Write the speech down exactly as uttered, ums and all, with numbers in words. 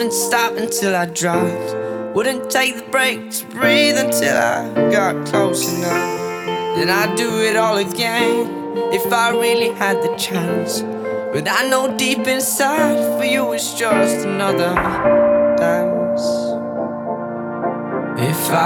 wouldn't stop until I dropped, wouldn't take the break to breathe until I got close enough. Then I'd do it all again if I really had the chance. But I know deep inside for you it's just another dance. If I